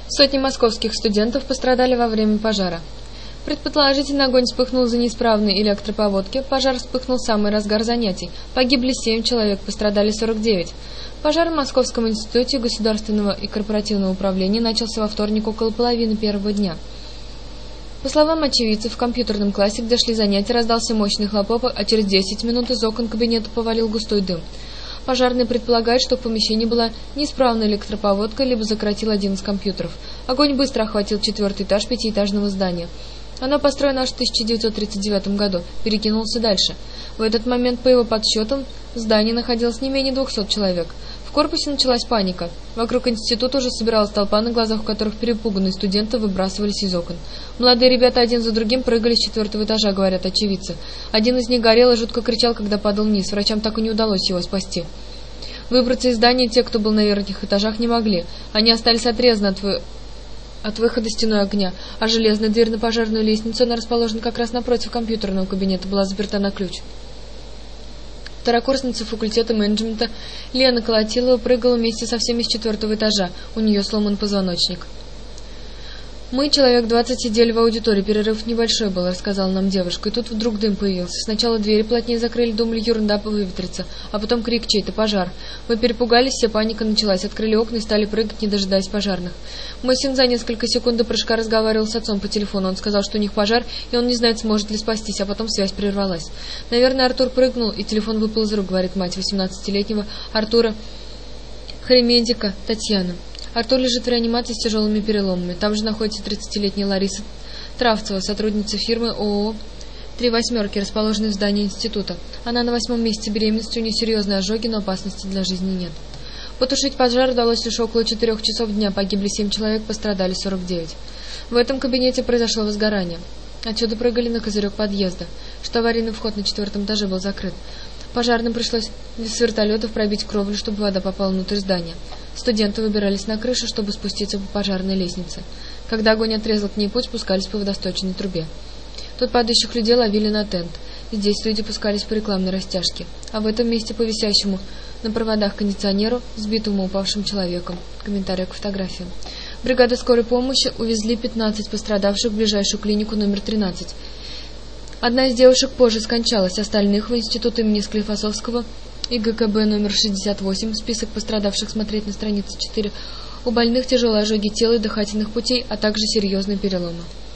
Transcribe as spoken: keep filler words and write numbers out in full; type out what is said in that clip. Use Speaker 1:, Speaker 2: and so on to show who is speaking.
Speaker 1: Сотни московских студентов пострадали во время пожара. Предположительно, огонь вспыхнул из-за неисправной электропроводки, пожар вспыхнул в самый разгар занятий. Погибли семь человек, пострадали сорок девять. Пожар в Московском институте государственного и корпоративного управления начался во вторник около половины первого дня. По словам очевидцев, в компьютерном классе, где шли занятия, раздался мощный хлопок, а через десять минут из окон кабинета повалил густой дым. Пожарные предполагают, что в помещении была неисправная электропроводка, либо закоротил один из компьютеров. Огонь быстро охватил четвертый этаж пятиэтажного здания. Оно построено аж в тысяча девятьсот тридцать девятом году, перекинулся дальше. В этот момент, по его подсчетам, в здании находилось не менее двухсот человек. В корпусе началась паника. Вокруг института уже собиралась толпа, на глазах у которых перепуганные студенты выбрасывались из окон. Молодые ребята один за другим прыгали с четвертого этажа, говорят очевидцы. Один из них горел и жутко кричал, когда падал вниз. Врачам так и не удалось его спасти. Выбраться из здания те, кто был на верхних этажах, не могли. Они остались отрезаны от, вы... от выхода стеной огня, а железная дверь на пожарную лестницу, она расположена как раз напротив компьютерного кабинета, была заперта на ключ. Второкурсница факультета менеджмента Лена Колотилова прыгала вместе со всеми с четвертого этажа. У нее сломан позвоночник. «Мы, человек двадцать, сидели в аудитории, перерыв небольшой был», — рассказала нам девушка, и тут вдруг дым появился. Сначала двери плотнее закрыли, думали, ерунда выветрится, а потом крик чей-то, пожар. Мы перепугались, вся паника началась, открыли окна и стали прыгать, не дожидаясь пожарных. Мой сын за несколько секунд до прыжка разговаривал с отцом по телефону, он сказал, что у них пожар, и он не знает, сможет ли спастись, а потом связь прервалась. Наверное, Артур прыгнул, и телефон выпал из рук, говорит мать восемнадцатилетнего Артура Хремедика Татьяна. Артур лежит в реанимации с тяжелыми переломами. Там же находится тридцатилетняя Лариса Травцева, сотрудница фирмы ООО «Три восьмерки», расположенной в здании института. Она на восьмом месяце беременности, у нее серьезные ожоги, но опасности для жизни нет. Потушить пожар удалось лишь около четырех часов дня. Погибли семь человек, пострадали сорок девять. В этом кабинете произошло возгорание. Отсюда прыгали на козырек подъезда, что аварийный вход на четвертом этаже был закрыт. Пожарным пришлось с вертолетов пробить кровлю, чтобы вода попала внутрь здания. Студенты выбирались на крышу, чтобы спуститься по пожарной лестнице. Когда огонь отрезал к ней путь, спускались по водосточной трубе. Тут падающих людей ловили на тент. Здесь люди пускались по рекламной растяжке. А в этом месте по висящему на проводах кондиционеру, сбитому упавшим человеком. Комментарий к фотографии. Бригада скорой помощи увезли пятнадцать пострадавших в ближайшую клинику номер тринадцать. Одна из девушек позже скончалась, остальных в институт имени Склифосовского и ГКБ номер шестьдесят восемь, список пострадавших смотреть на странице четыре, у больных тяжелые ожоги тела и дыхательных путей, а также серьезные переломы.